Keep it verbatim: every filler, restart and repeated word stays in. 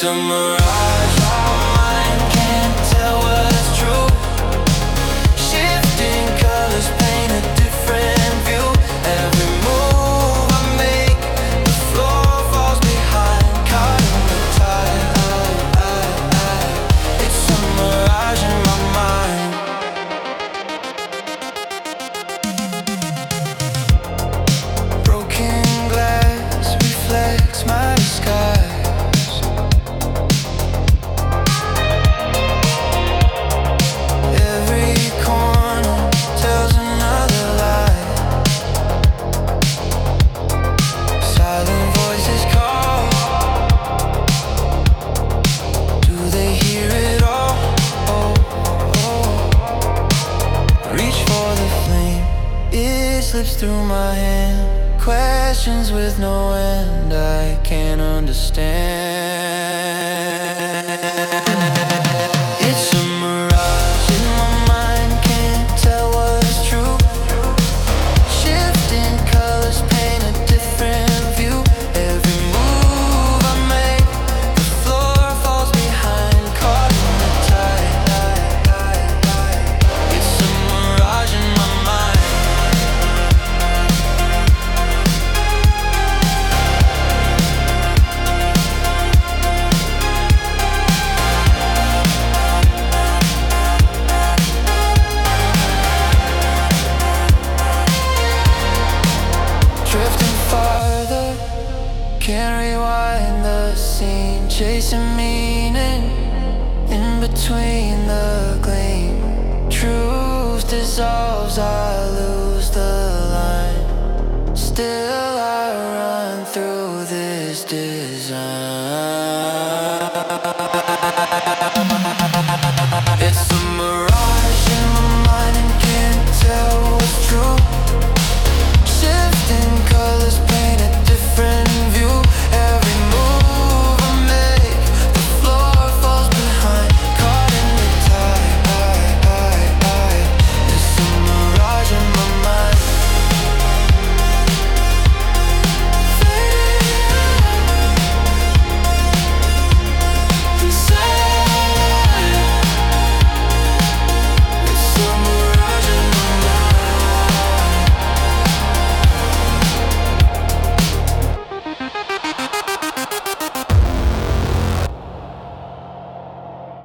It's a mirage, our mind can't tell what's true. Shifting colors paint a different view. Every move I make, the floor falls behind, caught in the tide. It's a mirage in my mind. Broken glass reflects my disguise. Slips through my hand, questions with no end, I can't understand. It's a mirage in my mind, can't tell what's true. Shifting colors paint a different view. Every move I make, the floor falls behind, caught in the tide. It's a mirage in my mind. Drifting farther, can't rewind the scene. Chasing meaning in between the gleam. Truth dissolves, I lose the line. Still I run through this design.